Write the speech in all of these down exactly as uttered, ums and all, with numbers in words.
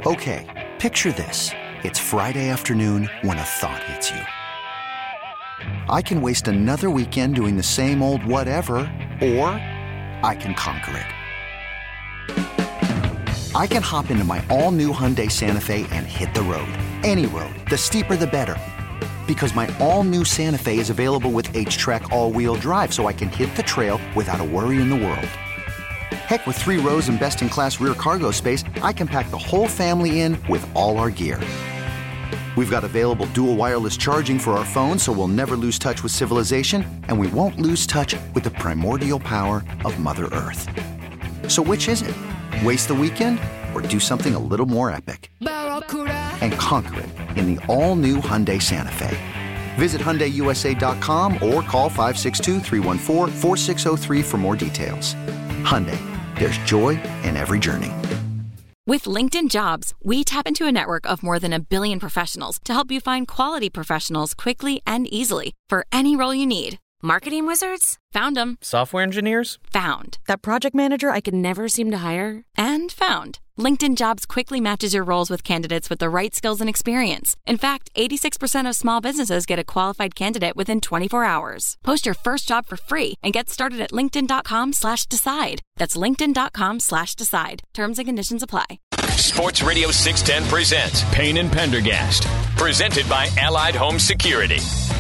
Okay, picture this. It's Friday afternoon when a thought hits you. I can waste another weekend doing the same old whatever, or I can conquer it. I can hop into my all-new Hyundai Santa Fe and hit the road. Any road. The steeper, the better. Because my all-new Santa Fe is available with H-Track all-wheel drive, so I can hit the trail without a worry in the world. Heck, with three rows and best-in-class rear cargo space, I can pack the whole family in with all our gear. We've got available dual wireless charging for our phones, so we'll never lose touch with civilization, and we won't lose touch with the primordial power of Mother Earth. So which is it? Waste the weekend or do something a little more epic? And conquer it in the all-new Hyundai Santa Fe. Visit Hyundai U S A dot com or call five six two, three one four, four six zero three for more details. Hyundai, there's joy in every journey. With LinkedIn Jobs, we tap into a network of more than a billion professionals to help you find quality professionals quickly and easily for any role you need. Marketing wizards? Found them. Software engineers? Found. That project manager I could never seem to hire? And found. LinkedIn Jobs quickly matches your roles with candidates with the right skills and experience. In fact, eighty-six percent of small businesses get a qualified candidate within twenty-four hours. Post your first job for free and get started at linkedin.com slash decide. That's linkedin.com slash decide. Terms and conditions apply. Sports Radio six ten presents Payne and Pendergast. Presented by Allied Home Security.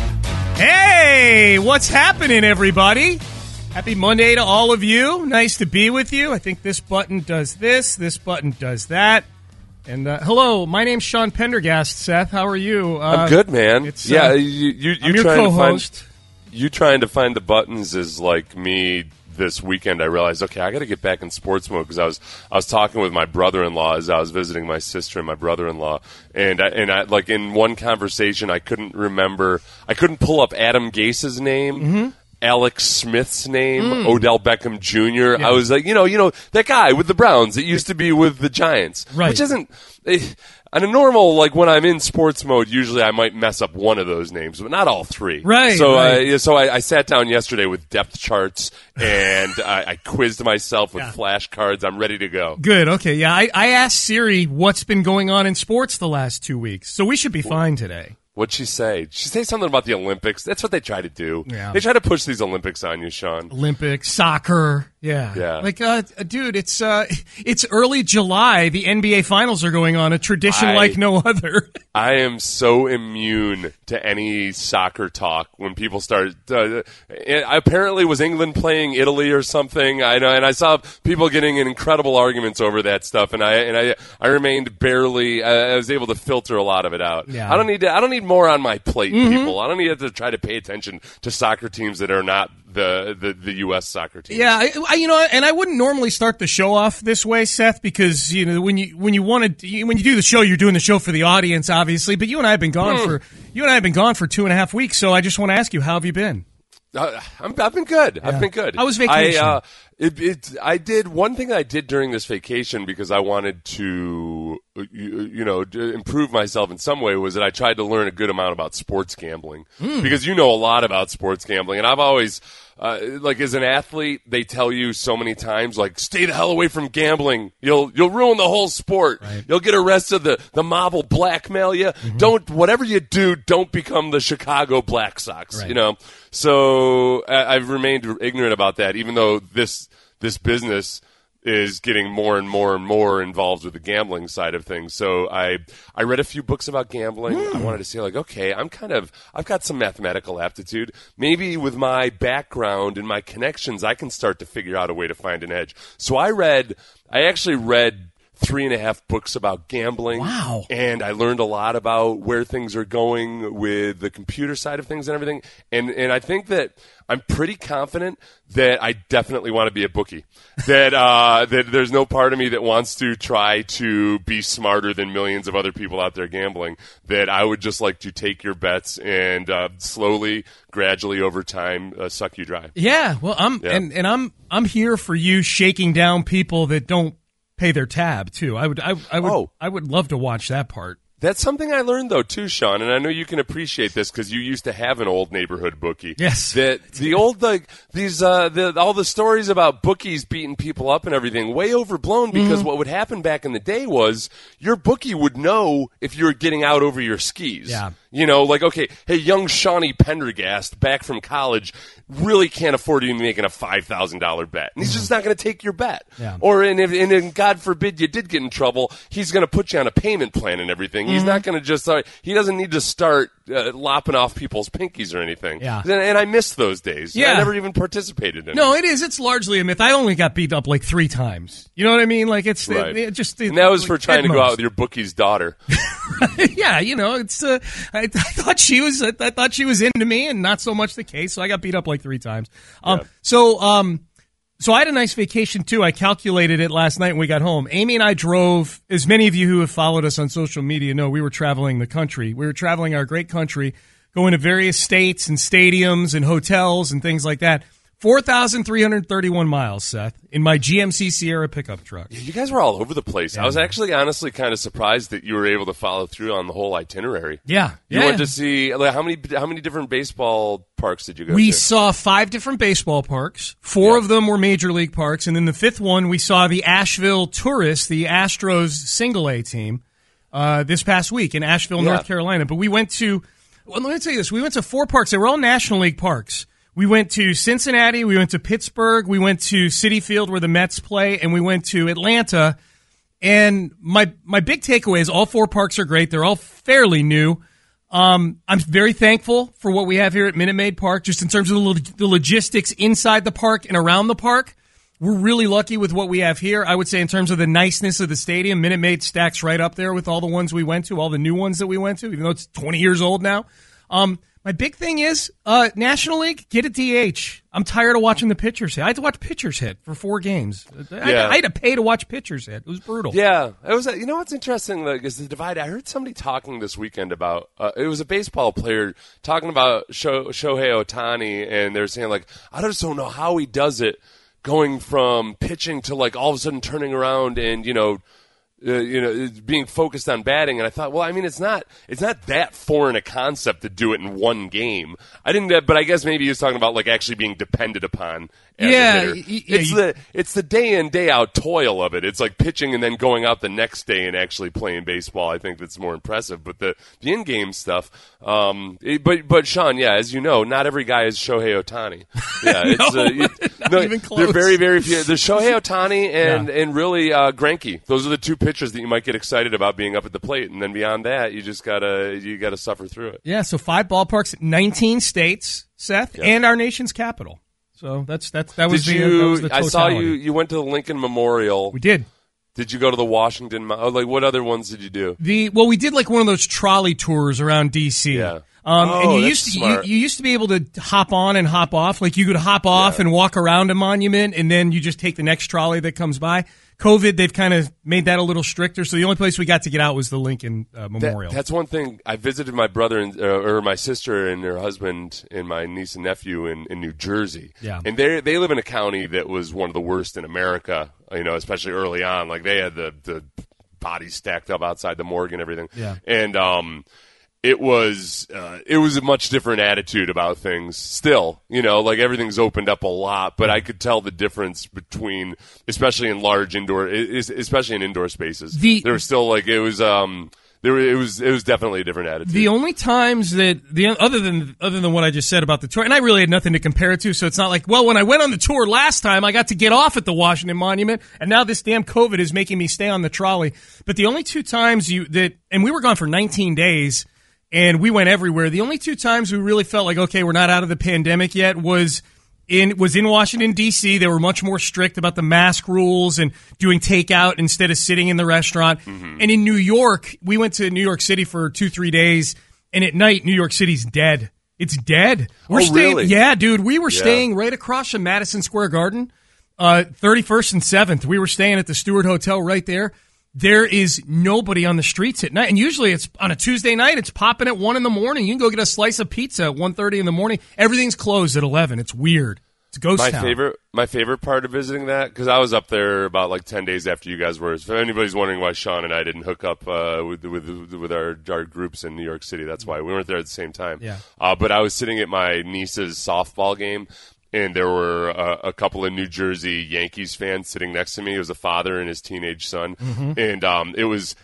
Hey, what's happening, everybody? Happy Monday to all of you. Nice to be with you. I think this button does this, this button does that. And uh, hello, my name's Sean Pendergast. Seth, how are you? Uh, I'm good, man. It's, yeah, uh, you you, you I'm your trying co-host. to find you trying to find the buttons is like me. This weekend, I realized, okay, I got to get back in sports mode because I was I was talking with my brother-in-law as I was visiting my sister and my brother-in-law, and I, and I like in one conversation, I couldn't remember, I couldn't pull up Adam Gase's name. Mm-hmm. Alex Smith's name, mm. Odell Beckham Junior Yeah. I was like, you know, you know that guy with the Browns that used to be with the Giants, right. Which isn't. Eh, on a normal, like when I'm in sports mode, usually I might mess up one of those names, but not all three. Right. So, right. Uh, so I, I sat down yesterday with depth charts and I, I quizzed myself with yeah. flashcards. I'm ready to go. Good. Okay. Yeah. I, I asked Siri what's been going on in sports the last two weeks, so we should be fine today. What'd she say? Did she say something about the Olympics? That's what they try to do. Yeah. They try to push these Olympics on you, Sean. Olympics, soccer, yeah, yeah. Like, uh, dude, it's uh, it's early July. The N B A Finals are going on. A tradition I, like no other. I am so immune to any soccer talk when people start. Uh, apparently, was England playing Italy or something? I know, and I saw people getting in incredible arguments over that stuff, and I and I I remained barely. I was able to filter a lot of it out. Yeah. I don't need to. I don't need more on my plate, mm-hmm. people. I don't need to try to pay attention to soccer teams that are not the the, the U S soccer teams. Yeah, I, I, you know, and I wouldn't normally start the show off this way, Seth, because you know when you when you want to when you do the show, you're doing the show for the audience, obviously. But you and I have been gone mm. for you and I have been gone for two and a half weeks, so I just want to ask you, how have you been? Uh, I'm, I've been good. Yeah. I've been good. How was vacation? I, uh, it, it, I did one thing I did during this vacation because I wanted to, you, you know, improve myself in some way was that I tried to learn a good amount about sports gambling mm. because you know a lot about sports gambling, and I've always. Uh, like as an athlete, they tell you so many times, like, stay the hell away from gambling. You'll you'll ruin the whole sport. Right. You'll get arrested. The the mob will blackmail you. Mm-hmm. Don't whatever you do, don't become the Chicago Black Sox. Right. You know. So I, I've remained ignorant about that, even though this this business is getting more and more and more involved with the gambling side of things. So I I read a few books about gambling. Mm. I wanted to say, like, okay, I'm kind of, I've got some mathematical aptitude. Maybe with my background and my connections, I can start to figure out a way to find an edge. So I read, I actually read three and a half books about gambling. Wow. And I learned a lot about where things are going with the computer side of things and everything. And and I think that I'm pretty confident that I definitely want to be a bookie. That uh, that there's no part of me that wants to try to be smarter than millions of other people out there gambling. That I would just like to take your bets and uh, slowly, gradually over time, uh, suck you dry. Yeah. Well, I'm yeah. and, and I'm I'm here for you shaking down people that don't pay their tab too. I would I, I would oh. I would love to watch that part. That's something I learned, though, too, Sean, and I know you can appreciate this because you used to have an old neighborhood bookie. Yes. That the old, like, these, uh, the, all the stories about bookies beating people up and everything, way overblown because mm-hmm. what would happen back in the day was your bookie would know if you were getting out over your skis. Yeah. You know, like, okay, hey, young Shawnee Pendergast, back from college, really can't afford to be making a five thousand dollars bet. And he's mm-hmm. just not going to take your bet. Yeah. Or, and, if, and if, God forbid you did get in trouble, he's going to put you on a payment plan and everything. Mm-hmm. He's not going to just, uh, he doesn't need to start uh, lopping off people's pinkies or anything. Yeah. And, and I miss those days. Yeah. I never even participated in no, it. No, it is. It's largely a myth. I only got beat up like three times. You know what I mean? Like, it's right. it, it just. It, and that was like for trying to most. go out with your bookie's daughter. Yeah, you know, it's. Uh, I, I thought she was. I, I thought she was into me, and not so much the case. So I got beat up like three times. Um. Yeah. So um. So I had a nice vacation too. I calculated it last night when we got home. Amy and I drove. As many of you who have followed us on social media know, we were traveling the country. We were traveling our great country, going to various states and stadiums and hotels and things like that. four thousand three hundred thirty-one miles, Seth, in my G M C Sierra pickup truck. Yeah, you guys were all over the place. Yeah, I was man. actually honestly kind of surprised that you were able to follow through on the whole itinerary. Yeah. You yeah. went to see, like, how many how many different baseball parks did you go we to? saw five different baseball parks. Four yeah. of them were major league parks. And then the fifth one, we saw the Asheville Tourists, the Astros single A team, uh, this past week in Asheville, yeah. North Carolina. But we went to, well, let me tell you this. We went to four parks. They were all National League parks. We went to Cincinnati, we went to Pittsburgh, we went to Citi Field where the Mets play, and we went to Atlanta. And my my big takeaway is all four parks are great. They're all fairly new. Um, I'm very thankful for what we have here at Minute Maid Park, just in terms of the, lo- the logistics inside the park and around the park. We're really lucky with what we have here. I would say in terms of the niceness of the stadium, Minute Maid stacks right up there with all the ones we went to, all the new ones that we went to, even though it's twenty years old now. Um, my big thing is, uh, National League, get a D H. I'm tired of watching the pitchers hit. I had to watch pitchers hit for four games. I, Yeah. I had to pay to watch pitchers hit. It was brutal. Yeah, it was. You know what's interesting? Like, is the divide. I heard somebody talking this weekend about. Uh, it was a baseball player talking about Sho- Shohei Ohtani, and they're saying like, I just don't know how he does it, going from pitching to like all of a sudden turning around and you know. Uh, you know, being focused on batting, and I thought, well, I mean, it's not, it's not that foreign a concept to do it in one game. I didn't, but I guess maybe he was talking about like actually being depended upon as yeah, a hitter. y- yeah, it's you- the, it's the day in day out toil of it. It's like pitching and then going out the next day and actually playing baseball. I think that's more impressive. But the the in game stuff, um, it, but but Sean, yeah, as you know, not every guy is Shohei Ohtani. Yeah, it's No, uh, you, not no, even close. They're very very few. There's Shohei Ohtani and Yeah. and really uh, Greinke. Those are the two pitchers that you might get excited about being up at the plate, and then beyond that, you just gotta you gotta suffer through it. Yeah, so five ballparks, nineteen states, Seth, Yep. and our nation's capital. So that's that's that was Did the, you? that was the I totality. saw you. You went to the Lincoln Memorial. We did. Did you go to the Washington? Mo- oh, like what other ones did you do? The well, we did like one of those trolley tours around D C. Yeah. Um, Oh, and you that's used to you, smart. you used to be able to hop on and hop off. Like you could hop off Yeah. and walk around a monument, and then you just take the next trolley that comes by. COVID, they've kind of made that a little stricter. So the only place we got to get out was the Lincoln uh, That- Memorial. that's one thing. I visited my brother and uh, or my sister and her husband and my niece and nephew in, in New Jersey. Yeah. And they they live in a county that was one of the worst in America. You know, especially early on. Like they had the the bodies stacked up outside the morgue and everything. Yeah. And um. It was uh, it was a much different attitude about things. Still, you know, like everything's opened up a lot, but I could tell the difference between, especially in large indoor, is- especially in indoor spaces. The- there was still like it was um there it was it was definitely a different attitude. The only times that the other than other than what I just said about the tour, and I really had nothing to compare it to, so it's not like, well, when I went on the tour last time, I got to get off at the Washington Monument, and now this damn COVID is making me stay on the trolley. But the only two times you that, and we were gone for nineteen days, and we went everywhere. The only two times we really felt like, okay, we're not out of the pandemic yet was in was in Washington, D C. They were much more strict about the mask rules and doing takeout instead of sitting in the restaurant. Mm-hmm. And in New York, we went to New York City for two, three days, and at night, New York City's dead. It's dead. We're Oh, staying, really? Yeah, dude. We were Yeah. staying right across from Madison Square Garden, uh, thirty-first and seventh. We were staying at the Stewart Hotel right there. There is nobody on the streets at night. And usually it's on a Tuesday night, it's popping at one in the morning. You can go get a slice of pizza at one thirty in the morning. Everything's closed at eleven. It's weird. It's a ghost my town. favorite, my favorite part of visiting that, because I was up there about like ten days after you guys were. If anybody's wondering why Sean and I didn't hook up uh, with with with our our groups in New York City, that's why we weren't there at the same time. Yeah. Uh, but I was sitting at my niece's softball game, and there were uh, a couple of New Jersey Yankees fans sitting next to me. It was a father and his teenage son, mm-hmm. and um, it was.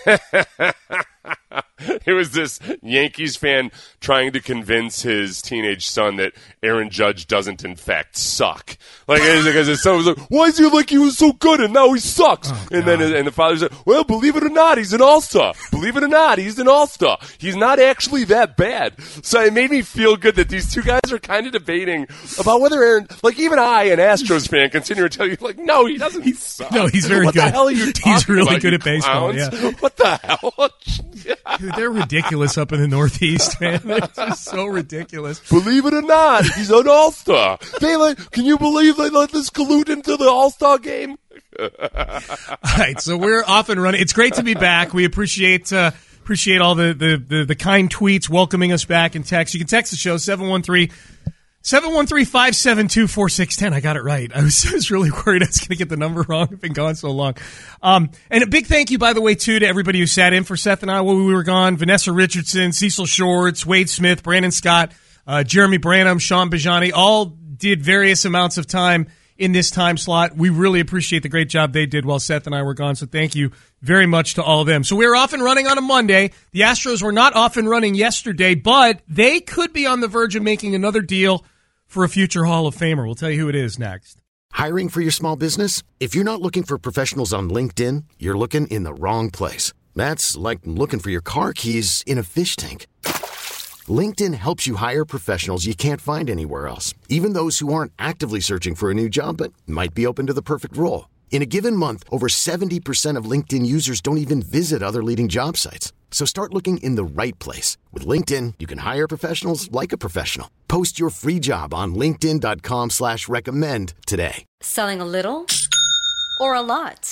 It was this Yankees fan trying to convince his teenage son that Aaron Judge doesn't, in fact, suck. Like, because his son was like, "Why is he like he was so good and now he sucks?" Oh, and then and the father said, "Well, believe it or not, he's an all-star. Believe it or not, he's an all-star. He's not actually that bad." So it made me feel good that these two guys are kind of debating about whether Aaron, like even I, an Astros fan, continue to tell you, like, no, he doesn't He's, suck. no, he's very what good. What the hell are you talking He's really about, good you at baseball. clowns? Yeah. What the hell? Dude, they're ridiculous up in the Northeast, man. They're just so ridiculous. Believe it or not, he's an all-star. They like, can you believe they let this collude into the all-star game? All right, so we're off and running. It's great to be back. We appreciate uh, appreciate all the, the, the, the kind tweets welcoming us back and text. You can text the show, seven one three, five seven two, four six one zero. I got it right. I was, I was really worried I was going to get the number wrong. I've been gone so long. Um, and a big thank you, by the way, too, to everybody who sat in for Seth and I while we were gone. Vanessa Richardson, Cecil Shorts, Wade Smith, Brandon Scott, uh, Jeremy Branham, Sean Bajani, all did various amounts of time in this time slot. We really appreciate the great job they did while Seth and I were gone, so thank you very much to all of them. So we're off and running on a Monday. The Astros were not off and running yesterday, but they could be on the verge of making another deal for a future Hall of Famer. We'll tell you who it is next. Hiring for your small business? If you're not looking for professionals on LinkedIn, you're looking in the wrong place. That's like looking for your car keys in a fish tank. LinkedIn helps you hire professionals you can't find anywhere else, even those who aren't actively searching for a new job but might be open to the perfect role. In a given month, over seventy percent of LinkedIn users don't even visit other leading job sites. So start looking in the right place. With LinkedIn, you can hire professionals like a professional. Post your free job on linkedin.com slash recommend today. Selling a little or a lot?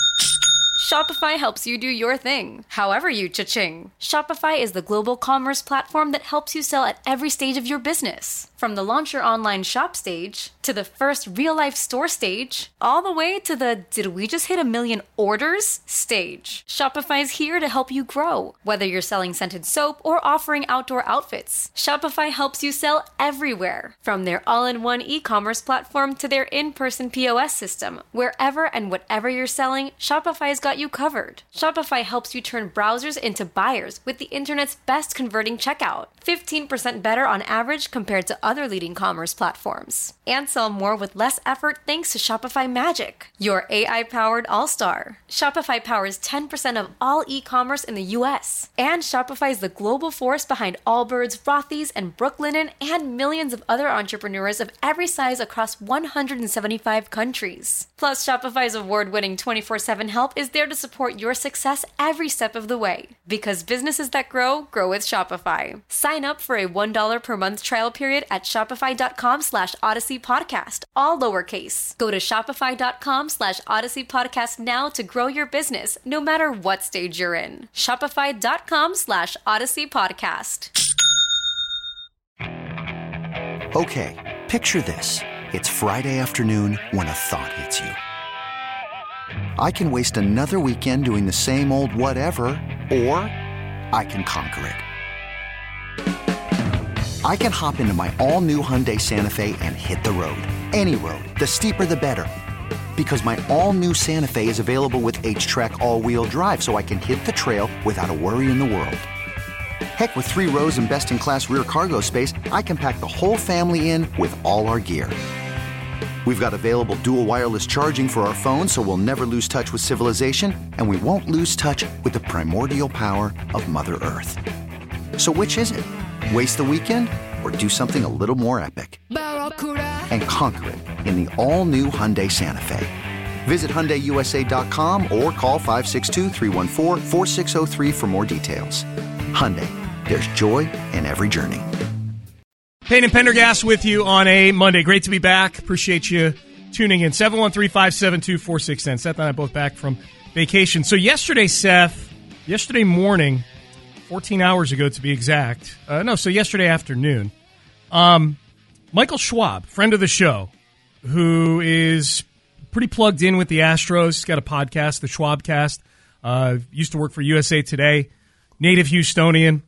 Shopify helps you do your thing, however you cha-ching. Shopify is the global commerce platform that helps you sell at every stage of your business. From the launch your online shop stage, to the first real-life store stage, all the way to the did we just hit a million orders stage. Shopify's here to help you grow. Whether you're selling scented soap or offering outdoor outfits, Shopify helps you sell everywhere. From their all-in-one e-commerce platform to their in-person P O S system, wherever and whatever you're selling, Shopify's got you covered. Shopify helps you turn browsers into buyers with the internet's best converting checkout. fifteen percent better on average compared to other leading commerce platforms. And sell more with less effort thanks to Shopify Magic, your A I-powered all-star. Shopify powers ten percent of all e-commerce in the U S. And Shopify is the global force behind Allbirds, Rothy's, and Brooklinen, and millions of other entrepreneurs of every size across one hundred seventy-five countries. Plus, Shopify's award-winning twenty-four seven help is there to support your success every step of the way. Because businesses that grow, grow with Shopify. Sign up for a one dollar per month trial period at shopify.com slash Odyssey Podcast, all lowercase. Go to shopify.com slash Odyssey Podcast now to grow your business, no matter what stage you're in. Shopify.com slash Odyssey Podcast. Okay, picture this. It's Friday afternoon when a thought hits you. I can waste another weekend doing the same old whatever, or I can conquer it. I can hop into my all-new Hyundai Santa Fe and hit the road. Any road. The steeper, the better. Because my all-new Santa Fe is available with H-Track all-wheel drive, so I can hit the trail without a worry in the world. Heck, with three rows and best-in-class rear cargo space, I can pack the whole family in with all our gear. We've got available dual wireless charging for our phones, so we'll never lose touch with civilization, and we won't lose touch with the primordial power of Mother Earth. So which is it? Waste the weekend or do something a little more epic? And conquer it in the all-new Hyundai Santa Fe. Visit Hyundai U S A dot com or call five six two, three one four, four six zero three for more details. Hyundai, there's joy in every journey. Payne and Pendergast with you on a Monday. Great to be back. Appreciate you tuning in. seven one three, five seven two, four six one zero. Seth and I are both back from vacation. So yesterday, Seth, yesterday morning, fourteen hours ago to be exact. Uh, no, so yesterday afternoon, um, Michael Schwab, friend of the show, who is pretty plugged in with the Astros. He's got a podcast, the Schwabcast. Uh, used to work for U S A Today, native Houstonian.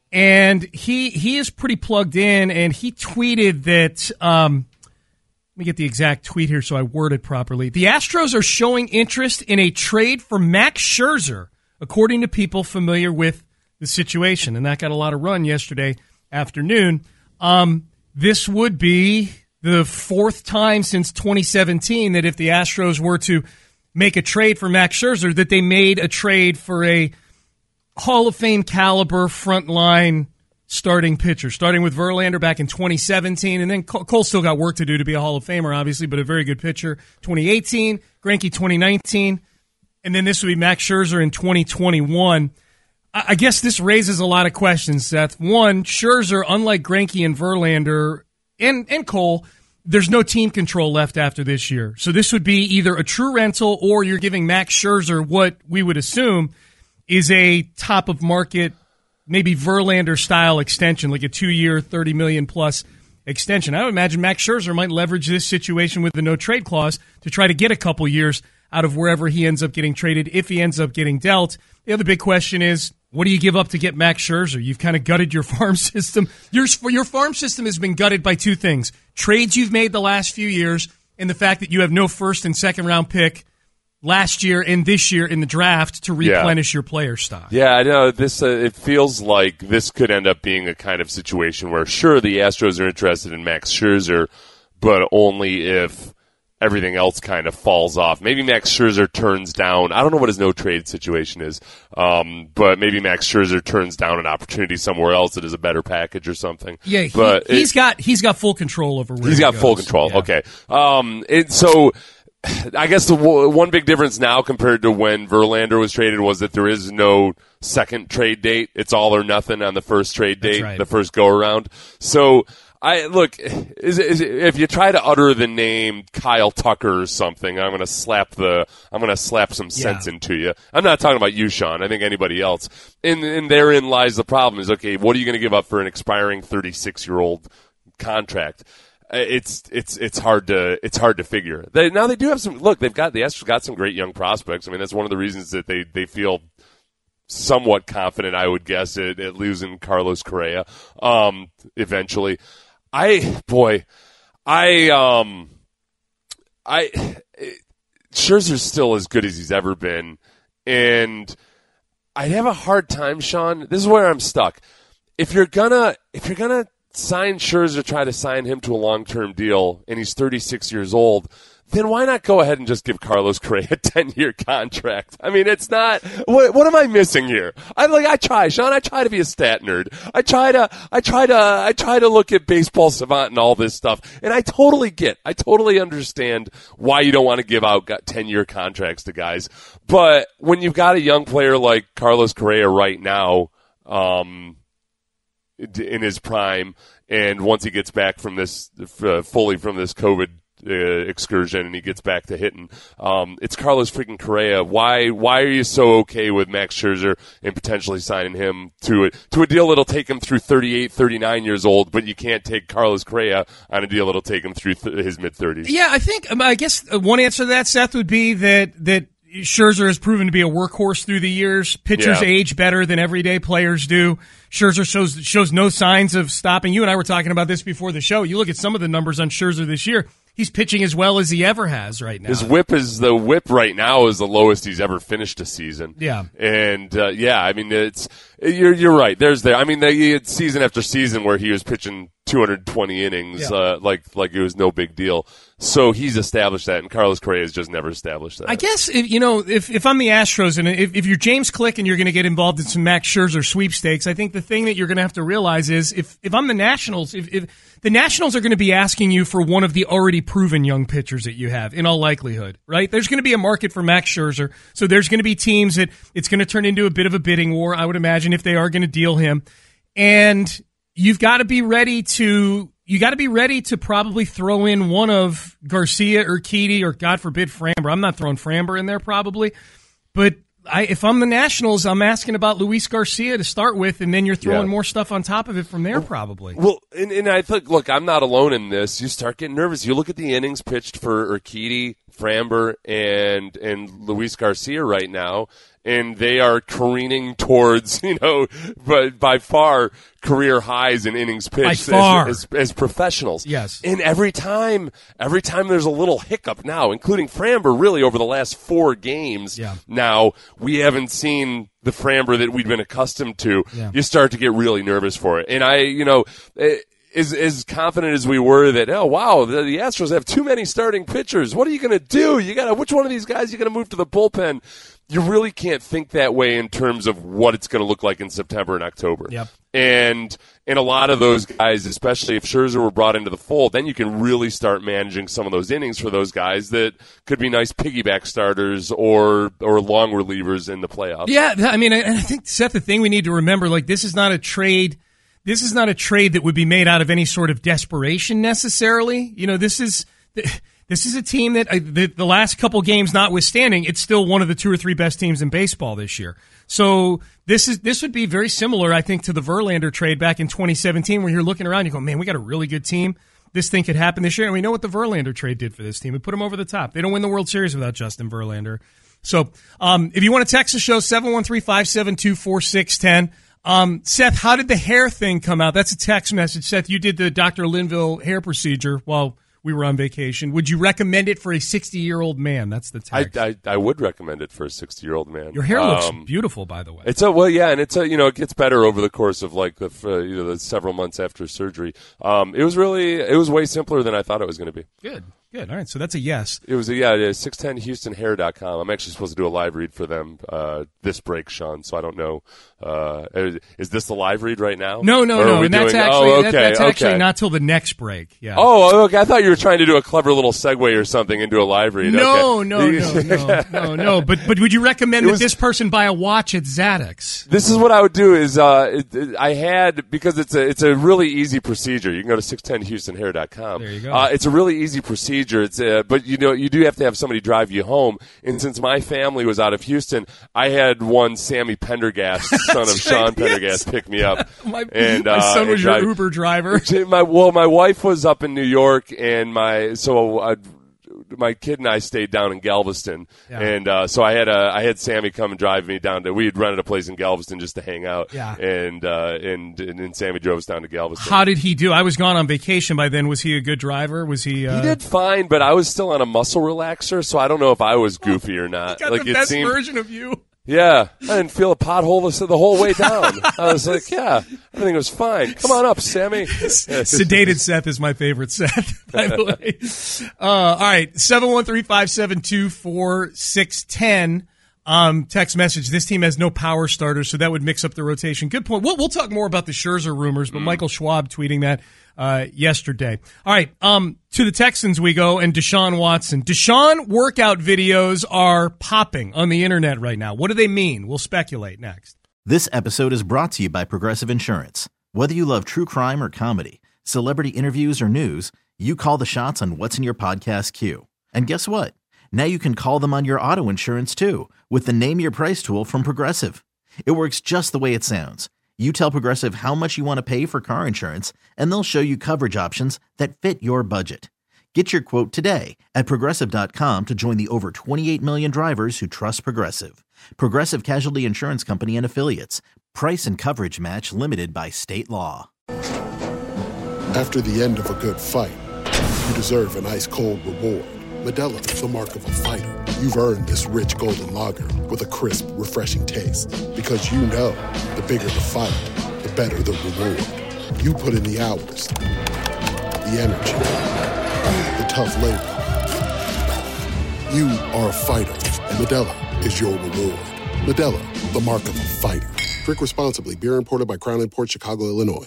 And he he is pretty plugged in, and he tweeted that, um, let me get the exact tweet here so I word it properly. The Astros are showing interest in a trade for Max Scherzer, according to people familiar with the situation. And that got a lot of run yesterday afternoon. Um, this would be the fourth time since twenty seventeen that if the Astros were to make a trade for Max Scherzer, that they made a trade for a Hall of Fame caliber frontline starting pitcher, starting with Verlander back in twenty seventeen, and then Cole still got work to do to be a Hall of Famer, obviously, but a very good pitcher. twenty eighteen, Greinke twenty nineteen, and then this would be Max Scherzer in twenty twenty-one. I guess this raises a lot of questions, Seth. One, Scherzer, unlike Greinke and Verlander and, and Cole, there's no team control left after this year. So this would be either a true rental or you're giving Max Scherzer what we would assume is a top-of-market, maybe Verlander-style extension, like a two-year, thirty million dollars plus extension. I would imagine Max Scherzer might leverage this situation with the no-trade clause to try to get a couple years out of wherever he ends up getting traded, if he ends up getting dealt. The other big question is, what do you give up to get Max Scherzer? You've kind of gutted your farm system. Your, your farm system has been gutted by two things. Trades you've made the last few years and the fact that you have no first and second round pick last year and this year in the draft to replenish yeah. your player stock. Yeah, I know. This uh, it feels like this could end up being a kind of situation where, sure, the Astros are interested in Max Scherzer, but only if everything else kind of falls off. Maybe Max Scherzer turns down, I don't know what his no-trade situation is, um, but maybe Max Scherzer turns down an opportunity somewhere else that is a better package or something. Yeah, he, but he's it, got he's got full control over where He's he got goes. full control, yeah. okay. Um, it, so... I guess the w- one big difference now compared to when Verlander was traded was that there is no second trade date. It's all or nothing on the first trade date, right. the first go around. So I look, is, is, if you try to utter the name Kyle Tucker or something, I'm going to slap the, I'm going to slap some sense yeah. into you. I'm not talking about you, Sean. I think anybody else. And, and therein lies the problem is, okay, what are you going to give up for an expiring thirty-six year old contract? It's it's it's hard to it's hard to figure. They, now they do have some. Look, they've got the Astros got some great young prospects. I mean, that's one of the reasons that they, they feel somewhat confident, I would guess, at, at losing Carlos Correa um, eventually. I boy, I um, I Scherzer's still as good as he's ever been, and I'd have a hard time, Sean. This is where I'm stuck. If you're gonna if you're gonna sign Scherzer, try to sign him to a long-term deal, and he's thirty-six years old, then why not go ahead and just give Carlos Correa a ten-year contract? I mean, it's not, what, what am I missing here? I like, I try, Sean, I try to be a stat nerd. I try to, I try to, I try to look at Baseball Savant and all this stuff, and I totally get, I totally understand why you don't want to give out ten-year contracts to guys. But when you've got a young player like Carlos Correa right now, um, in his prime, and once he gets back from this uh, fully from this COVID uh, excursion and he gets back to hitting, um, it's Carlos freaking Correa. Why why are you so okay with Max Scherzer and potentially signing him to it to a deal that'll take him through thirty-eight, thirty-nine years old, but you can't take Carlos Correa on a deal that'll take him through th- his mid thirties? Yeah, I think I guess one answer to that, Seth, would be that that Scherzer has proven to be a workhorse through the years. Pitchers yeah. age better than everyday players do. Scherzer shows shows no signs of stopping. You and I were talking about this before the show. You look at some of the numbers on Scherzer this year. He's pitching as well as he ever has right now. His whip is the whip right now is the lowest he's ever finished a season. Yeah, and uh, yeah, I mean it's you're you're right. There's there. I mean they had season after season where he was pitching two hundred twenty innings, yeah. uh, like like it was no big deal. So he's established that, and Carlos Correa has just never established that. I guess if, you know if if I'm the Astros and if, if you're James Click and you're going to get involved in some Max Scherzer sweepstakes, I think the thing that you're going to have to realize is if if I'm the Nationals, if, if the Nationals are going to be asking you for one of the already proven young pitchers that you have, in all likelihood, right? There's going to be a market for Max Scherzer, so there's going to be teams that it's going to turn into a bit of a bidding war, I would imagine, if they are going to deal him, and you've got to be ready to. You got to be ready to probably throw in one of Garcia or Urquidy or, God forbid, Framber. I'm not throwing Framber in there probably. But I, if I'm the Nationals, I'm asking about Luis Garcia to start with, and then you're throwing Yeah. more stuff on top of it from there, probably. Well, and, and I think, look, I'm not alone in this. You start getting nervous. You look at the innings pitched for Urquidy, Framber, and and Luis Garcia right now, and they are careening towards, you know, but by far career highs in innings pitched By far. As, as, as professionals. Yes. And every time, every time there's a little hiccup now, including Framber, really over the last four games. Yeah. Now we haven't seen the Framber that we've been accustomed to. Yeah. You start to get really nervous for it. And I, you know. It, As, as confident as we were that, oh, wow, the, the Astros have too many starting pitchers. What are you going to do? You got to, which one of these guys are you going to move to the bullpen? You really can't think that way in terms of what it's going to look like in September and October. Yep. And, and a lot of those guys, especially if Scherzer were brought into the fold, then you can really start managing some of those innings for those guys that could be nice piggyback starters or, or long relievers in the playoffs. Yeah, I mean, I, I think, Seth, the thing we need to remember, like, this is not a trade – This is not a trade that would be made out of any sort of desperation necessarily. You know, this is this is a team that uh, the, the last couple games notwithstanding, it's still one of the two or three best teams in baseball this year. So this is this would be very similar, I think, to the Verlander trade back in twenty seventeen, where you're looking around, you go, man, we got a really good team. This thing could happen this year, and we know what the Verlander trade did for this team. It put them over the top. They don't win the World Series without Justin Verlander. So um, if you want to text the show, seven one three, five seven two, four six one zero. Um, Seth, how did the hair thing come out? That's a text message. Seth, you did the Doctor Linville hair procedure while we were on vacation. Would you recommend it for a sixty-year-old man? That's the text. I, I, I would recommend it for a sixty-year-old man. Your hair looks um, beautiful, by the way. It's a well, yeah, and it's a you know it gets better over the course of like the uh, you know the several months after surgery. Um, it was really it was way simpler than I thought it was going to be. Good, good. All right, so that's a yes. It was a, yeah, it is six ten houston hair dot com. I'm actually supposed to do a live read for them uh, this break, Sean. So I don't know. Uh, is this the live read right now? No, no, or no. And that's doing, actually oh, okay, that, that's okay. actually not till the next break. Yeah. Oh, okay. I thought you were trying to do a clever little segue or something into a live read. No, okay. no, no, no, no, no. But but would you recommend It that was- this person buy a watch at Zaddix? This is what I would do is uh, it, it, I had because it's a it's a really easy procedure. You can go to six ten houston hair dot com. There you go. Uh, it's a really easy procedure. It's uh, but you know you do have to have somebody drive you home. And since my family was out of Houston, I had one Sammy Pendergast, son of That's Sean right, Pendergast, yes. pick me up. My, and my uh, son was and your drive- Uber driver. My well, my wife was up in New York, and my so uh, my kid and I stayed down in Galveston, Yeah. and uh, so I had a I had Sammy come and drive me down to. We had rented a place in Galveston just to hang out, Yeah. and uh, and and, and Sammy drove us down to Galveston. How did he do? I was gone on vacation by then. Was he a good driver? Was he? Uh, He did fine, but I was still on a muscle relaxer, so I don't know if I was goofy or not. Got like the it best seemed, version of you. yeah, I didn't feel a pothole the, the whole way down. I was like, yeah, everything was fine. Come on up, Sammy. Sedated Seth is my favorite Seth, by the way. Uh, all right, seven one three, five seven two, four six one zero. Um, text message, this team has no power starters, so that would mix up the rotation. Good point. We'll, we'll talk more about the Scherzer rumors, but Michael Schwab tweeting that uh, yesterday. All right, um, to the Texans we go, and Deshaun Watson. Deshaun workout videos are popping on the internet right now. What do they mean? We'll speculate next. This episode is brought to you by Progressive Insurance. Whether you love true crime or comedy, celebrity interviews or news, you call the shots on what's in your podcast queue. And guess what? Now you can call them on your auto insurance too with the Name Your Price tool from Progressive. It works just the way it sounds. You tell Progressive how much you want to pay for car insurance, and they'll show you coverage options that fit your budget. Get your quote today at Progressive dot com to join the over twenty-eight million drivers who trust Progressive. Progressive Casualty Insurance Company and Affiliates. Price and coverage match limited by state law. After the end of a good fight, you deserve an ice-cold reward. Modelo is the mark of a fighter. You've earned this rich golden lager with a crisp, refreshing taste. Because you know, the bigger the fight, the better the reward. You put in the hours, the energy, the tough labor. You are a fighter, and Modelo is your reward. Modelo, the mark of a fighter. Drink responsibly. Beer imported by Crown Imports, Chicago, Illinois.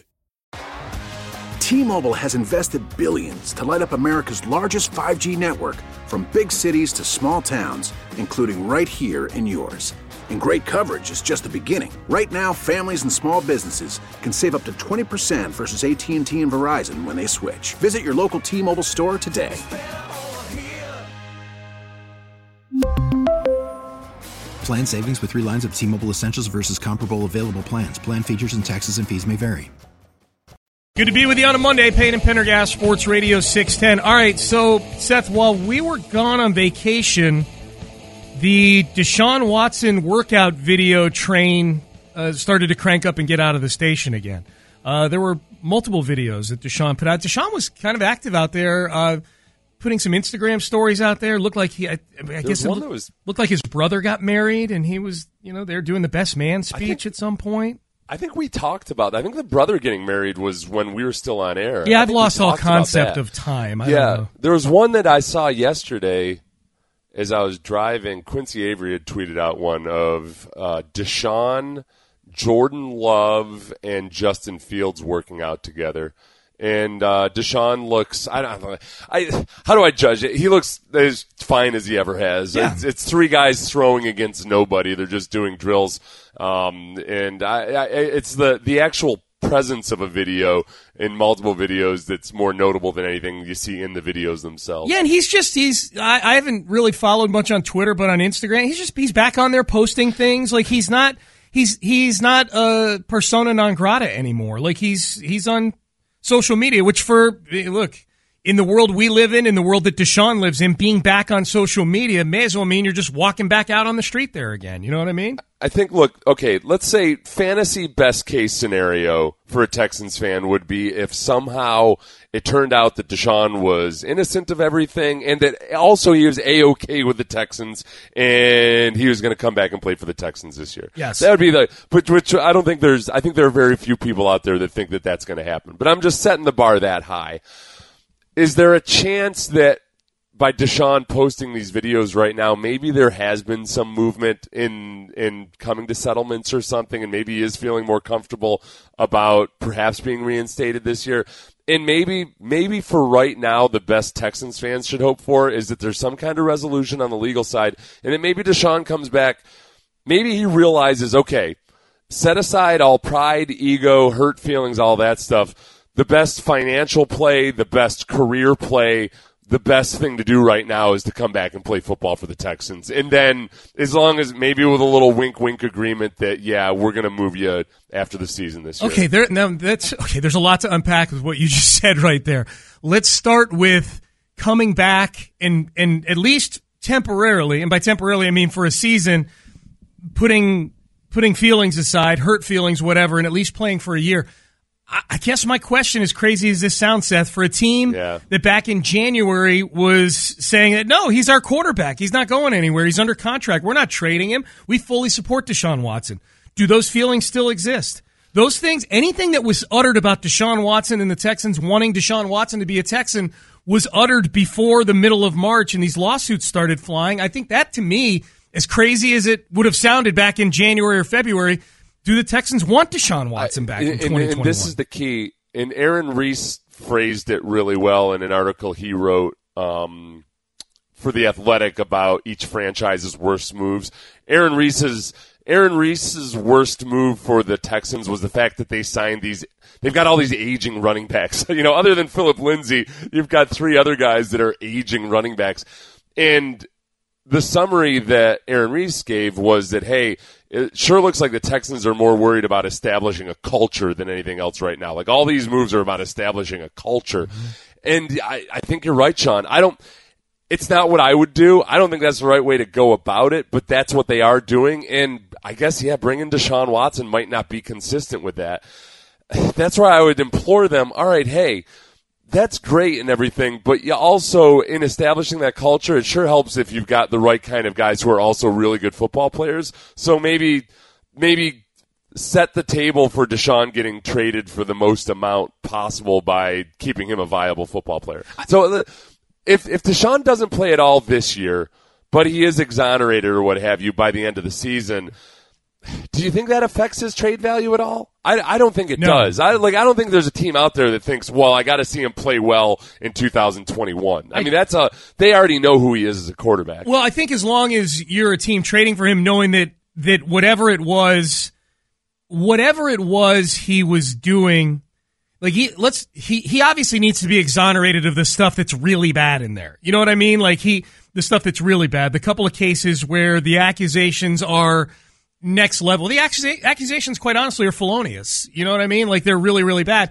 T-Mobile has invested billions to light up America's largest five G network, from big cities to small towns, including right here in yours. And great coverage is just the beginning. Right now, families and small businesses can save up to twenty percent versus A T and T and Verizon when they switch. Visit your local T-Mobile store today. Plan savings with three lines of T-Mobile Essentials versus comparable available plans. Plan features and taxes and fees may vary. Good to be with you on a Monday. Payne and Pendergast, Sports Radio six ten. All right, so, Seth, while we were gone on vacation, the Deshaun Watson workout video train uh, started to crank up and get out of the station again. Uh, there were multiple videos that Deshaun put out. Deshaun was kind of active out there, uh, putting some Instagram stories out there. Looked like he, I, I guess it looked, was, looked like his brother got married, and he was, you know, they're doing the best man speech think, at some point. I think we talked about that. I think the brother getting married was when we were still on air. Yeah, I've lost all concept of time. I yeah, don't know. There was one that I saw yesterday as I was driving. Quincy Avery had tweeted out one of uh, Deshaun, Jordan Love, and Justin Fields working out together. And uh, Deshaun looks, I don't know, I, how do I judge it? He looks as fine as he ever has. Yeah. It's, it's three guys throwing against nobody. They're just doing drills. Um, and I, I, it's the, the actual presence of a video in multiple videos that's more notable than anything you see in the videos themselves. Yeah, and he's just, he's, I, I haven't really followed much on Twitter, but on Instagram, he's just, he's back on there posting things. Like, he's not, he's, he's not a persona non grata anymore. Like, he's, he's on social media, which for, look, in the world we live in, in the world that Deshaun lives in, being back on social media may as well mean you're just walking back out on the street there again. You know what I mean? I think, look, okay, let's say fantasy best case scenario for a Texans fan would be if somehow it turned out that Deshaun was innocent of everything and that also he was A-okay with the Texans and he was going to come back and play for the Texans this year. Yes. That would be the, which, which I don't think there's, I think there are very few people out there that think that that's going to happen. But I'm just setting the bar that high. Is there a chance that by Deshaun posting these videos right now, maybe there has been some movement in in coming to settlements or something, and maybe he is feeling more comfortable about perhaps being reinstated this year? And maybe maybe for right now, the best Texans fans should hope for is that there's some kind of resolution on the legal side, and that maybe Deshaun comes back. Maybe he realizes, okay, set aside all pride, ego, hurt feelings, all that stuff. The best financial play, the best career play, the best thing to do right now is to come back and play football for the Texans. And then as long as maybe with a little wink-wink agreement that, yeah, we're going to move you after the season this year. Okay, there, now that's, okay, there's a lot to unpack with what you just said right there. Let's start with coming back and, and at least temporarily, and by temporarily I mean for a season, putting putting feelings aside, hurt feelings, whatever, and at least playing for a year. I guess my question, as crazy as this sounds, Seth, for a team yeah. that back in January was saying that, no, he's our quarterback. He's not going anywhere. He's under contract. We're not trading him. We fully support Deshaun Watson. Do those feelings still exist? Those things, anything that was uttered about Deshaun Watson and the Texans wanting Deshaun Watson to be a Texan was uttered before the middle of March and these lawsuits started flying. I think that, to me, as crazy as it would have sounded back in January or February, do the Texans want Deshaun Watson back in twenty twenty-one? And, and this is the key. And Aaron Reese phrased it really well in an article he wrote um, for The Athletic about each franchise's worst moves. Aaron Reese's Aaron Reese's worst move for the Texans was the fact that they signed these. They've got all these aging running backs. You know, other than Phillip Lindsay, you've got three other guys that are aging running backs. And the summary that Aaron Reese gave was that, hey, it sure looks like the Texans are more worried about establishing a culture than anything else right now. Like, all these moves are about establishing a culture. Mm-hmm. And I, I think you're right, Sean. I don't, it's not what I would do. I don't think that's the right way to go about it, but that's what they are doing. And I guess, yeah, bringing Deshaun Watson might not be consistent with that. That's where I would implore them, all right, hey, that's great and everything, but you also, in establishing that culture, it sure helps if you've got the right kind of guys who are also really good football players. So maybe, maybe set the table for Deshaun getting traded for the most amount possible by keeping him a viable football player. So if if Deshaun doesn't play at all this year, but he is exonerated or what have you by the end of the season, do you think that affects his trade value at all? I, I don't think it no. does. I like. I don't think there's a team out there that thinks, well, I got to see him play well in two thousand twenty-one. I, I mean, that's a. They already know who he is as a quarterback. Well, I think as long as you're a team trading for him, knowing that that whatever it was, whatever it was he was doing, like he let's he he obviously needs to be exonerated of the stuff that's really bad in there. You know what I mean? Like he. the stuff that's really bad, the couple of cases where the accusations are next level. The accusa- accusations, quite honestly, are felonious. You know what I mean? Like, they're really, really bad.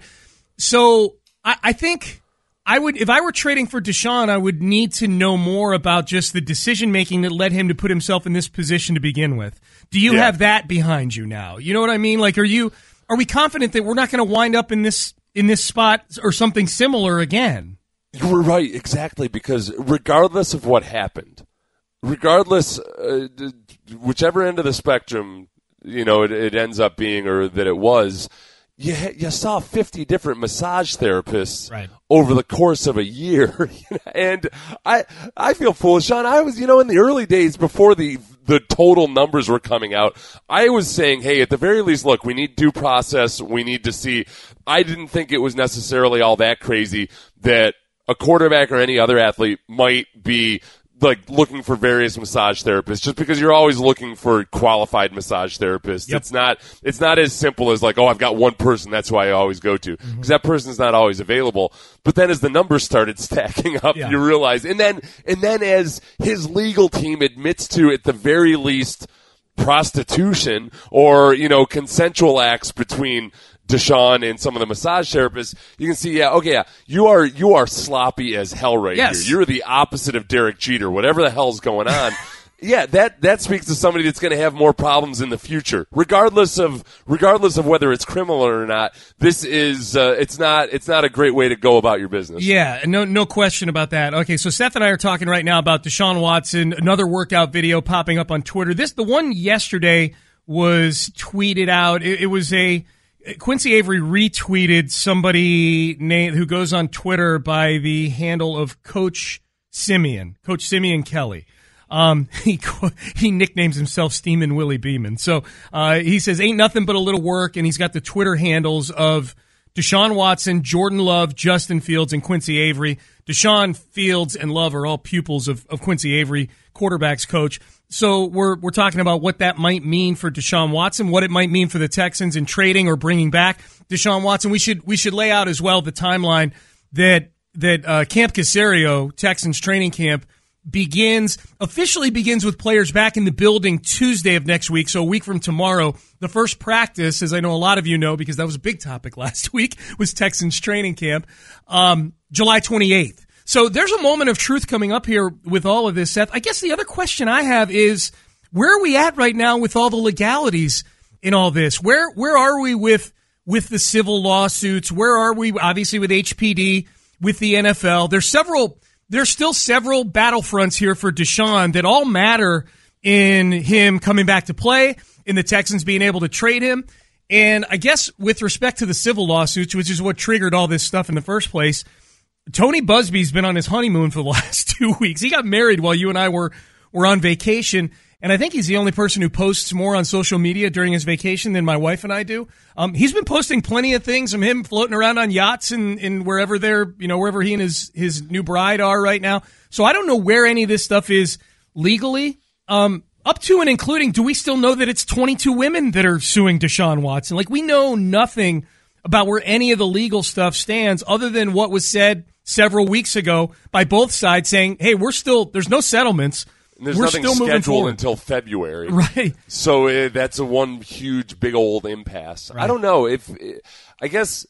So I, I think I would, if I were trading for Deshaun, I would need to know more about just the decision-making that led him to put himself in this position to begin with. Do you Yeah. have that behind you now? You know what I mean? Like, are you, are we confident that we're not going to wind up in this, in this spot or something similar again? You were right, exactly, because regardless of what happened, regardless, uh, whichever end of the spectrum, you know, it, it ends up being or that it was, you, you saw fifty different massage therapists right. over the course of a year. And I I feel foolish, Sean. I was, you know, in the early days before the the total numbers were coming out, I was saying, hey, at the very least, look, we need due process. We need to see. I didn't think it was necessarily all that crazy that a quarterback or any other athlete might be like looking for various massage therapists, just because you're always looking for qualified massage therapists. Yep. It's not, it's not as simple as like, oh, I've got one person, that's who I always go to, because mm-hmm. that person's not always available. But then as the numbers started stacking up, yeah. you realize, and then, and then as his legal team admits to, at the very least, prostitution or, you know, consensual acts between Deshaun and some of the massage therapists, you can see, yeah, okay, yeah, you are you are sloppy as hell right yes. here. You're the opposite of Derek Jeter. Whatever the hell's going on, yeah, that that speaks to somebody that's going to have more problems in the future, regardless of regardless of whether it's criminal or not. This is uh, it's not it's not a great way to go about your business. Yeah, no no question about that. Okay, so Seth and I are talking right now about Deshaun Watson. Another workout video popping up on Twitter. This the one yesterday was tweeted out. It, it was a Quincy Avery retweeted somebody named who goes on Twitter by the handle of Coach Simeon, Coach Simeon Kelly. Um, he he nicknames himself Steamin' Willie Beeman. So uh, he says, ain't nothing but a little work, and he's got the Twitter handles of Deshaun Watson, Jordan Love, Justin Fields, and Quincy Avery. Deshaun, Fields, and Love are all pupils of, of Quincy Avery, quarterback's coach. So we're we're talking about what that might mean for Deshaun Watson, what it might mean for the Texans in trading or bringing back Deshaun Watson. We should we should lay out as well the timeline that that uh, Camp Caserio, Texans training camp, begins officially begins with players back in the building Tuesday of next week, so a week from tomorrow. The first practice, as I know a lot of you know because that was a big topic last week, was Texans training camp, um, July twenty-eighth. So there's a moment of truth coming up here with all of this, Seth. I guess the other question I have is, where are we at right now with all the legalities in all this? Where where are we with with the civil lawsuits? Where are we, obviously, with H P D, with the N F L? There's several. There's still several battlefronts here for Deshaun that all matter in him coming back to play, in the Texans being able to trade him. And I guess with respect to the civil lawsuits, which is what triggered all this stuff in the first place, Tony Busby's been on his honeymoon for the last two weeks. He got married while you and I were, were on vacation, and I think he's the only person who posts more on social media during his vacation than my wife and I do. Um, he's been posting plenty of things of him floating around on yachts and, and wherever they're, you know, wherever he and his, his new bride are right now. So I don't know where any of this stuff is legally. Um, up to and including, do we still know that it's twenty-two women that are suing Deshaun Watson? Like, we know nothing about where any of the legal stuff stands other than what was said several weeks ago by both sides saying, hey, we're still, there's no settlements. And there's we're nothing still moving scheduled forward until February. Right. So uh, that's a one huge, big old impasse. Right. I don't know if, I guess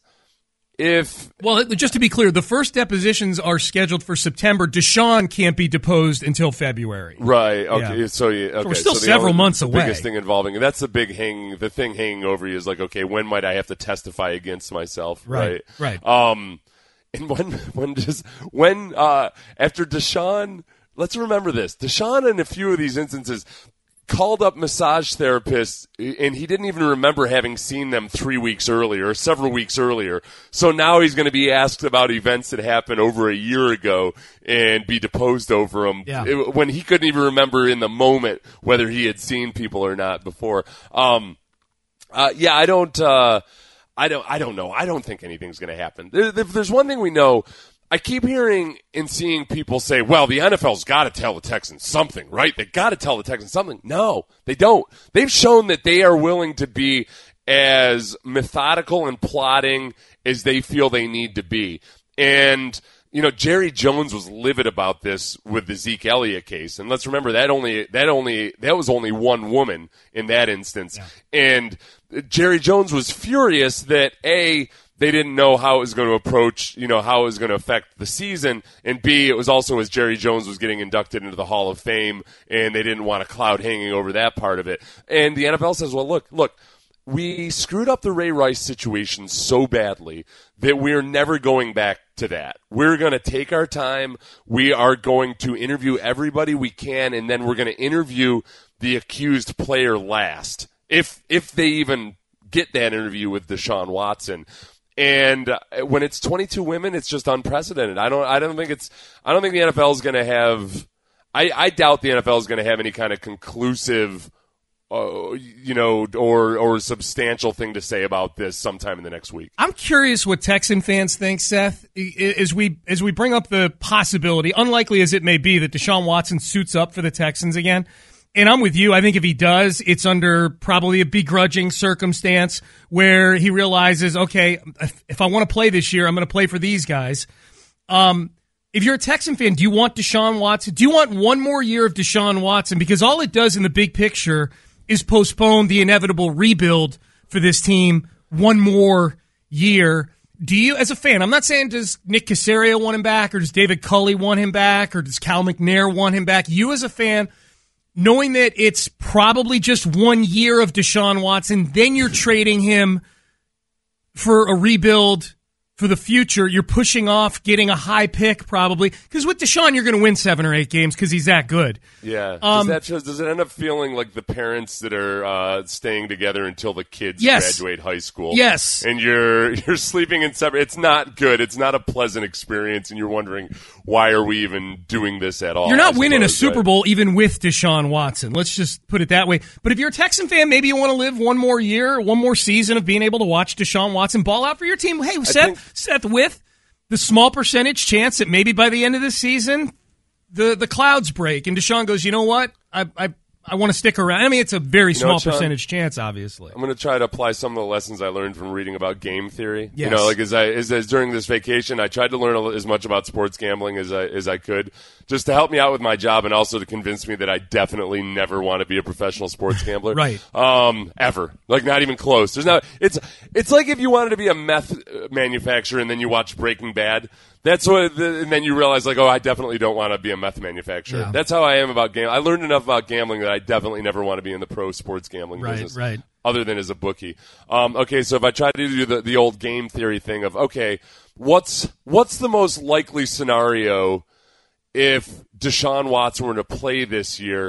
if. Well, just to be clear, the first depositions are scheduled for September. Deshaun can't be deposed until February. Right. Okay. Yeah. So, yeah, okay. so we're still so the several only, months the away. The biggest thing involving, that's the big hang, the thing hanging over you is like, okay, when might I have to testify against myself? Right. Right. Right. Um, and when, when just, when, uh, after Deshaun, let's remember this, Deshaun in a few of these instances called up massage therapists, and he didn't even remember having seen them three weeks earlier, or several weeks earlier. So now he's going to be asked about events that happened over a year ago and be deposed over them yeah. it, when he couldn't even remember in the moment whether he had seen people or not before. Um, uh, yeah, I don't, uh, I don't, I don't know. I don't think anything's going to happen. There, there, there's one thing we know. I keep hearing and seeing people say, well, the N F L's got to tell the Texans something, right? They got to tell the Texans something. No, they don't. They've shown that they are willing to be as methodical and plotting as they feel they need to be. And you know, Jerry Jones was livid about this with the Zeke Elliott case, and let's remember that only that only that was only one woman in that instance, yeah. and Jerry Jones was furious that A, they didn't know how it was going to approach, you know, how it was going to affect the season, and B, it was also as Jerry Jones was getting inducted into the Hall of Fame, and they didn't want a cloud hanging over that part of it. And the N F L says, well, look, look, we screwed up the Ray Rice situation so badly that we're never going back to that. We're going to take our time. We are going to interview everybody we can, and then we're going to interview the accused player last, if if they even get that interview with Deshaun Watson. And uh, when it's twenty-two women, it's just unprecedented. I don't I don't think it's I don't think the N F L is going to have I, I doubt the N F L is going to have any kind of conclusive Uh, you know, or or substantial thing to say about this sometime in the next week. I'm curious what Texan fans think, Seth, as we as we bring up the possibility, unlikely as it may be, that Deshaun Watson suits up for the Texans again. And I'm with you. I think if he does, it's under probably a begrudging circumstance where he realizes, okay, if, if I want to play this year, I'm going to play for these guys. Um, if you're a Texan fan, do you want Deshaun Watson? Do you want one more year of Deshaun Watson? Because all it does in the big picture is postpone the inevitable rebuild for this team one more year. Do you, as a fan, I'm not saying does Nick Caserio want him back, or does David Culley want him back, or does Cal McNair want him back? You as a fan, knowing that it's probably just one year of Deshaun Watson, then you're trading him for a rebuild for the future. You're pushing off getting a high pick probably, because with Deshaun you're going to win seven or eight games because he's that good. Yeah. Um, does that just, does it end up feeling like the parents that are uh, staying together until the kids yes. graduate high school? Yes. And you're you're sleeping in separate. It's not good. It's not a pleasant experience, and you're wondering, why are we even doing this at all? You're not I winning suppose, a Super right? Bowl even with Deshaun Watson. Let's just put it that way. But if you're a Texan fan, maybe you want to live one more year, one more season of being able to watch Deshaun Watson ball out for your team. Hey, Seth, think- Seth, with the small percentage chance that maybe by the end of the season, the, the clouds break and Deshaun goes, you know what? I I, I want to stick around. I mean, it's a very You know small what, Sean? percentage chance, obviously. I'm going to try to apply some of the lessons I learned from reading about game theory. Yes. You know, like as I as, as during this vacation, I tried to learn a- as much about sports gambling as I as I could, just to help me out with my job, and also to convince me that I definitely never want to be a professional sports gambler. Right. Um, ever. Like, not even close. There's not. It's it's like if you wanted to be a meth manufacturer and then you watch Breaking Bad. That's what, the, and then you realize, like, oh, I definitely don't want to be a meth manufacturer. Yeah. That's how I am about gambling. I learned enough about gambling that I definitely never want to be in the pro sports gambling Right, business. right. Other than as a bookie. Um, okay, so if I try to do the, the old game theory thing of, okay, what's what's the most likely scenario if Deshaun Watson were to play this year?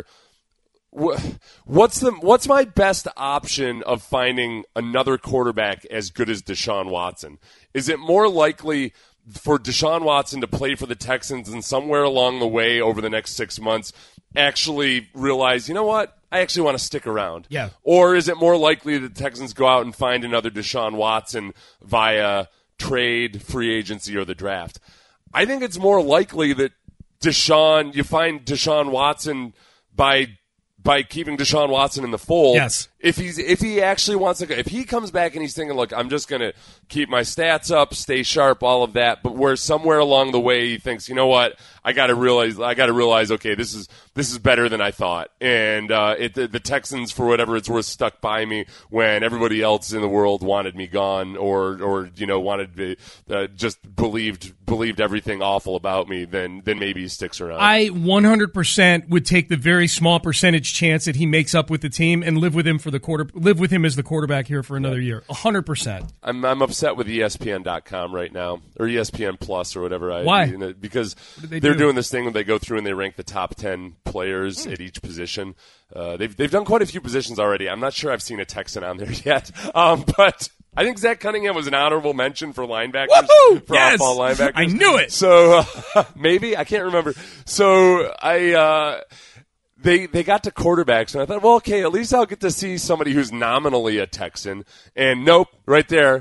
What's the what's my best option of finding another quarterback as good as Deshaun Watson? Is it more likely for Deshaun Watson to play for the Texans and somewhere along the way over the next six months actually realize, you know what, I actually want to stick around? Yeah. Or is it more likely that the Texans go out and find another Deshaun Watson via trade, free agency, or the draft? I think it's more likely that Deshaun, you find Deshaun Watson by by keeping Deshaun Watson in the fold. Yes. If he's if he actually wants to go, if he comes back and he's thinking, look, I'm just going to keep my stats up, stay sharp, all of that, but where somewhere along the way he thinks, you know what, I got to realize, I got to realize, okay, this is this is better than I thought, and uh, it, the, the Texans, for whatever it's worth, stuck by me when everybody else in the world wanted me gone, or or you know wanted to, uh, just believed believed everything awful about me. Then then maybe he sticks around. I one hundred percent would take the very small percentage chance that he makes up with the team and live with him for the quarter, live with him as the quarterback here for another year. one hundred percent. I'm I'm upset with E S P N dot com right now, or E S P N Plus, or whatever. I, Why? You know, because they they're do? doing this thing where they go through and they rank the top ten players Hmm. at each position. Uh, they've they've done quite a few positions already. I'm not sure I've seen a Texan on there yet, um, but I think Zach Cunningham was an honorable mention for linebackers. Woohoo! For Yes! off-ball linebackers. I knew it. So uh, maybe I can't remember. So I. Uh, They they got to quarterbacks, and I thought, well, okay, at least I'll get to see somebody who's nominally a Texan. And nope, right there,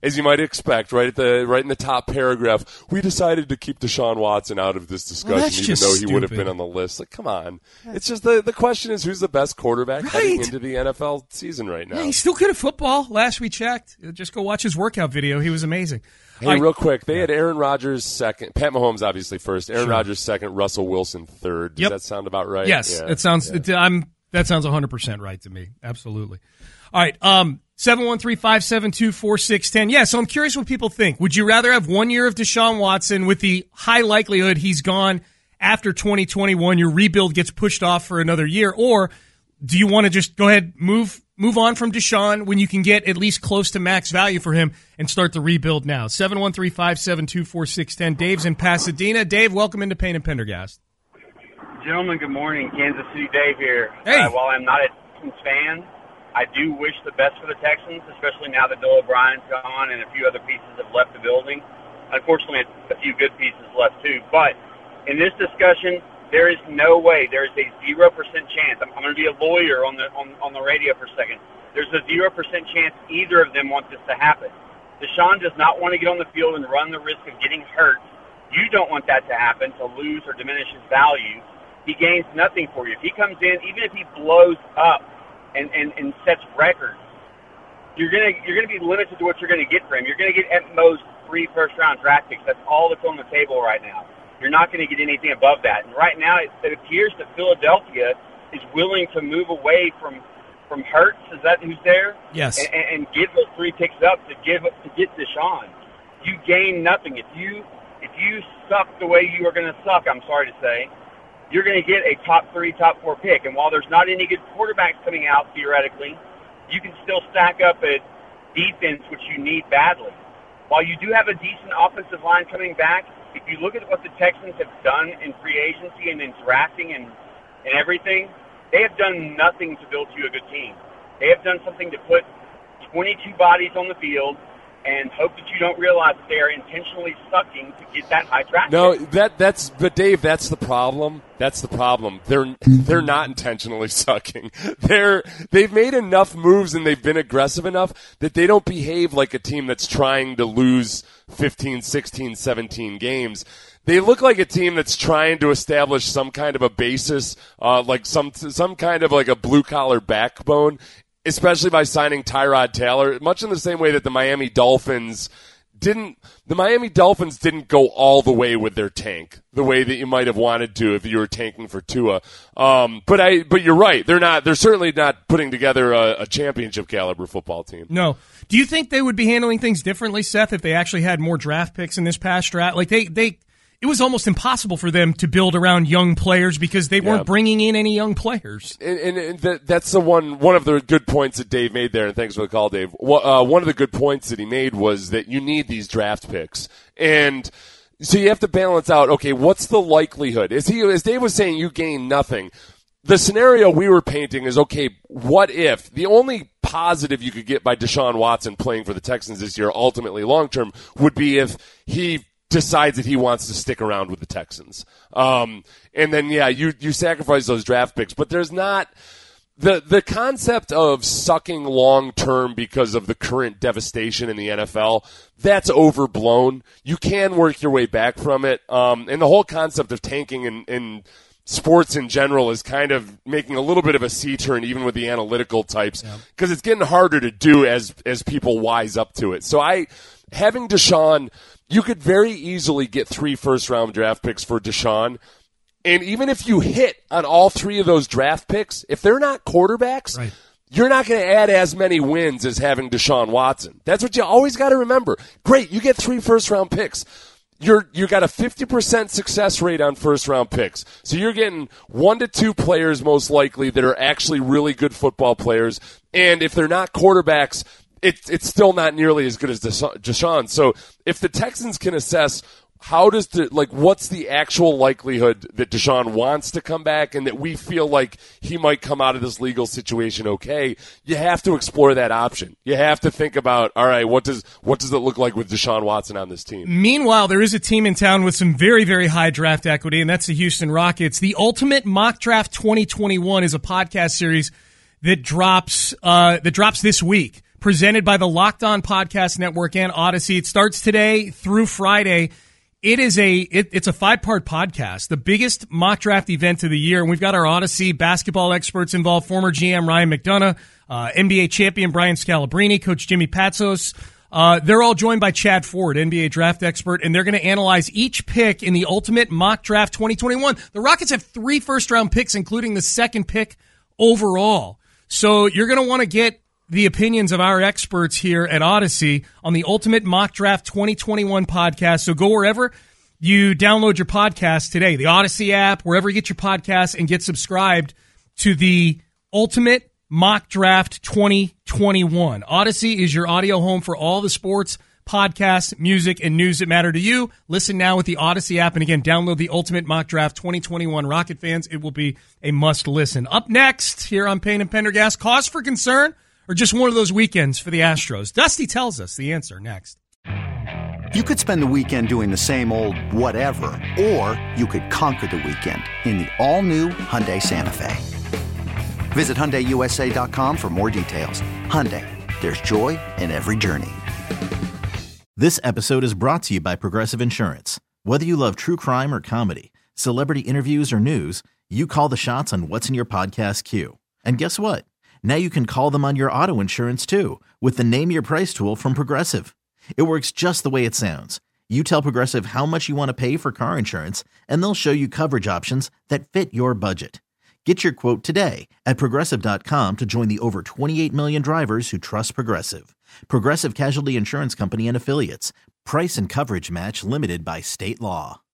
as you might expect, right at the right in the top paragraph, we decided to keep Deshaun Watson out of this discussion, well, even though he stupid. would have been on the list. Like, come on. It's just the, the question is who's the best quarterback right. heading into the N F L season right now. Yeah, he's still good at football. Last we checked. Just go watch his workout video. He was amazing. Hey, I, real quick, they had Aaron Rodgers second, Pat Mahomes obviously first, Aaron sure. Rodgers second, Russell Wilson third. Does yep. that sound about right? Yes, yeah. it sounds. Yeah. It, I'm. That sounds one hundred percent right to me. Absolutely. All right. Um, seven one three, five seven two, four six one zero. Yeah, so I'm curious what people think. Would you rather have one year of Deshaun Watson with the high likelihood he's gone after twenty twenty-one, your rebuild gets pushed off for another year, or do you want to just go ahead, move move on from Deshaun when you can get at least close to max value for him and start the rebuild now? seven one three, five seven two, four six one zero. Dave's in Pasadena. Dave, welcome into Payne and Pendergast. Gentlemen, good morning. Kansas City Dave here. Hey. Uh, while I'm not a Texans fan, I do wish the best for the Texans, especially now that Bill O'Brien's gone and a few other pieces have left the building. Unfortunately, a few good pieces left too. But in this discussion, there is no way. There is a zero percent chance. I'm, I'm going to be a lawyer on the on, on the radio for a second. There's a zero percent chance either of them want this to happen. Deshaun does not want to get on the field and run the risk of getting hurt. You don't want that to happen, to lose or diminish his value. He gains nothing for you. If he comes in, even if he blows up and, and, and sets records, you're gonna you're gonna be limited to what you're gonna get for him. You're gonna get at most three first round draft picks. That's all that's on the table right now. You're not gonna get anything above that. And right now, it, it appears that Philadelphia is willing to move away from from Hurts. Is that who's there? Yes. And, and give those three picks up to give to get Deshaun. You gain nothing if you if you suck the way you are gonna suck. I'm sorry to say. You're going to get a top three, top four pick. And while there's not any good quarterbacks coming out, theoretically, you can still stack up a defense, which you need badly. While you do have a decent offensive line coming back, if you look at what the Texans have done in free agency and in drafting and, and everything, they have done nothing to build you a good team. They have done something to put twenty-two bodies on the field and hope that you don't realize that they are intentionally sucking to get that high draft. No, that that's but Dave, that's the problem. That's the problem. They're they're not intentionally sucking. They're they've made enough moves and they've been aggressive enough that they don't behave like a team that's trying to lose fifteen, sixteen, seventeen games. They look like a team that's trying to establish some kind of a basis, uh, like some some kind of like a blue collar backbone. Especially by signing Tyrod Taylor, much in the same way that the Miami Dolphins didn't, the Miami Dolphins didn't go all the way with their tank, the way that you might have wanted to if you were tanking for Tua. Um, but I, but you're right, they're not, they're certainly not putting together a, a championship caliber football team. No. Do you think they would be handling things differently, Seth, if they actually had more draft picks in this past draft? Like they, they, it was almost impossible for them to build around young players because they weren't yeah. bringing in any young players. And, and, and that, that's the one one of the good points that Dave made there, and thanks for the call, Dave. Uh, one of the good points that he made was that you need these draft picks. And so you have to balance out, okay, what's the likelihood? As, he, as Dave was saying, you gain nothing. The scenario we were painting is, okay, what if the only positive you could get by Deshaun Watson playing for the Texans this year, ultimately long-term, would be if he decides that he wants to stick around with the Texans. Um, and then, yeah, you, you sacrifice those draft picks. But there's not the, the concept of sucking long-term because of the current devastation in the N F L. That's overblown. You can work your way back from it. Um, and the whole concept of tanking in, in sports in general is kind of making a little bit of a C-turn even with the analytical types because yeah. it's getting harder to do as, as people wise up to it. So I, having Deshaun, you could very easily get three first-round draft picks for Deshaun. And even if you hit on all three of those draft picks, if they're not quarterbacks, right. you're not going to add as many wins as having Deshaun Watson. That's what you always got to remember. Great, you get three first-round picks. You're you got a fifty percent success rate on first-round picks. So you're getting one to two players most likely that are actually really good football players. And if they're not quarterbacks, It's it's still not nearly as good as Deshaun. So if the Texans can assess how does the like what's the actual likelihood that Deshaun wants to come back and that we feel like he might come out of this legal situation okay, you have to explore that option. You have to think about, all right, what does what does it look like with Deshaun Watson on this team? Meanwhile, there is a team in town with some very, very high draft equity, and that's the Houston Rockets. The Ultimate Mock Draft twenty twenty-one is a podcast series that drops uh, that drops this week. presented by the Locked On Podcast Network and Odyssey. It starts today through Friday. It is a it, it's a five-part podcast, the biggest mock draft event of the year. And we've got our Odyssey basketball experts involved, former G M Ryan McDonough, uh, N B A champion Brian Scalabrine, Coach Jimmy Patsos. Uh, they're all joined by Chad Ford, N B A draft expert, and they're going to analyze each pick in the Ultimate Mock Draft twenty twenty-one. The Rockets have three first-round picks, including the second pick overall. So you're going to want to get the opinions of our experts here at Odyssey on the Ultimate Mock Draft twenty twenty-one podcast. So go wherever you download your podcast today, the Odyssey app, wherever you get your podcasts, and get subscribed to the Ultimate Mock Draft twenty twenty-one. Odyssey is your audio home for all the sports, podcasts, music, and news that matter to you. Listen now with the Odyssey app, and again, download the Ultimate Mock Draft twenty twenty-one. Rocket fans, it will be a must listen. Up next here on Payne and Pendergast, cause for concern or just one of those weekends for the Astros? Dusty tells us the answer next. You could spend the weekend doing the same old whatever, or you could conquer the weekend in the all-new Hyundai Santa Fe. Visit Hyundai U S A dot com for more details. Hyundai, there's joy in every journey. This episode is brought to you by Progressive Insurance. Whether you love true crime or comedy, celebrity interviews or news, you call the shots on what's in your podcast queue. And guess what? Now you can call them on your auto insurance too with the Name Your Price tool from Progressive. It works just the way it sounds. You tell Progressive how much you want to pay for car insurance, and they'll show you coverage options that fit your budget. Get your quote today at Progressive dot com to join the over twenty-eight million drivers who trust Progressive. Progressive Casualty Insurance Company and Affiliates. Price and coverage match limited by state law.